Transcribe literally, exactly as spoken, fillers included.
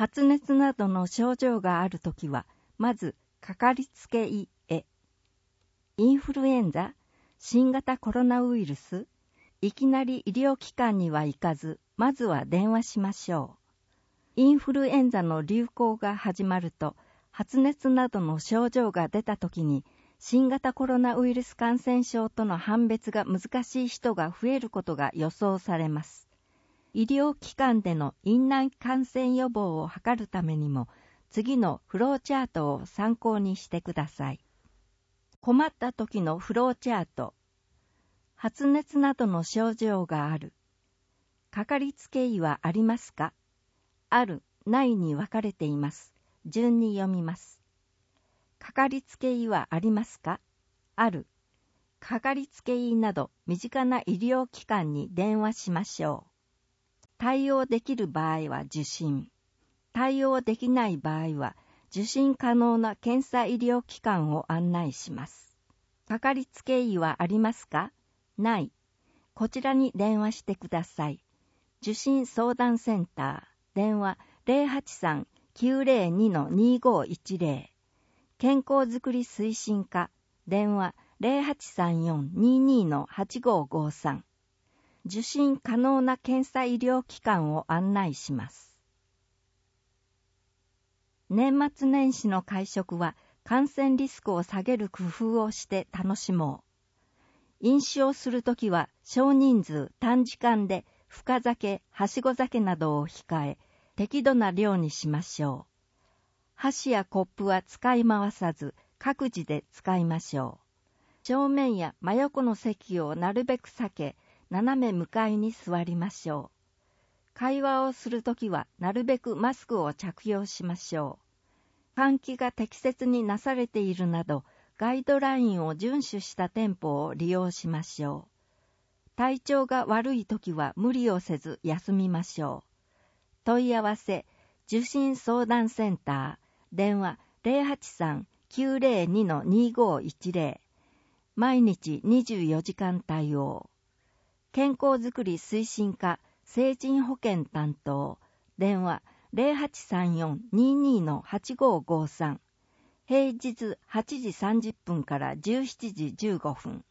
発熱などの症状があるときは、まずかかりつけ医へ。インフルエンザ、新型コロナウイルス、いきなり医療機関には行かず、まずは電話しましょう。インフルエンザの流行が始まると、発熱などの症状が出たときに、新型コロナウイルス感染症との判別が難しい人が増えることが予想されます。医療機関での院内感染予防を図るためにも、次のフローチャートを参考にしてください。困った時のフローチャート。発熱などの症状がある。かかりつけ医はありますか？ある、ないに分かれています。順に読みます。かかりつけ医はありますか？ある。かかりつけ医など身近な医療機関に電話しましょう。対応できる場合は受診。対応できない場合は受診可能な検査医療機関を案内します。かかりつけ医はありますか？ない。こちらに電話してください。受診相談センター、電話 ゼロはちさん きゅうゼロに にごいちゼロ。健康づくり推進課、電話 ゼロはちさんよん にに はちごごさん。受診可能な検査医療機関を案内します。年末年始の会食は感染リスクを下げる工夫をして楽しもう。飲酒をするときは少人数短時間で深酒、はしご酒などを控え、適度な量にしましょう。箸やコップは使い回さず、各自で使いましょう。正面や真横の席をなるべく避け、斜め向かいに座りましょう。会話をするときはなるべくマスクを着用しましょう。換気が適切になされているなど、ガイドラインを遵守した店舗を利用しましょう。体調が悪いときは無理をせず休みましょう。問い合わせ、受診相談センター、電話 ゼロはちさん きゅうゼロに にごいちゼロ。毎日にじゅうよじかん対応。健康づくり推進課、成人保険担当、電話 ゼロはちさんよん にに はちごごさん。平日はちじさんじゅっぷんからじゅうしちじじゅうごふん。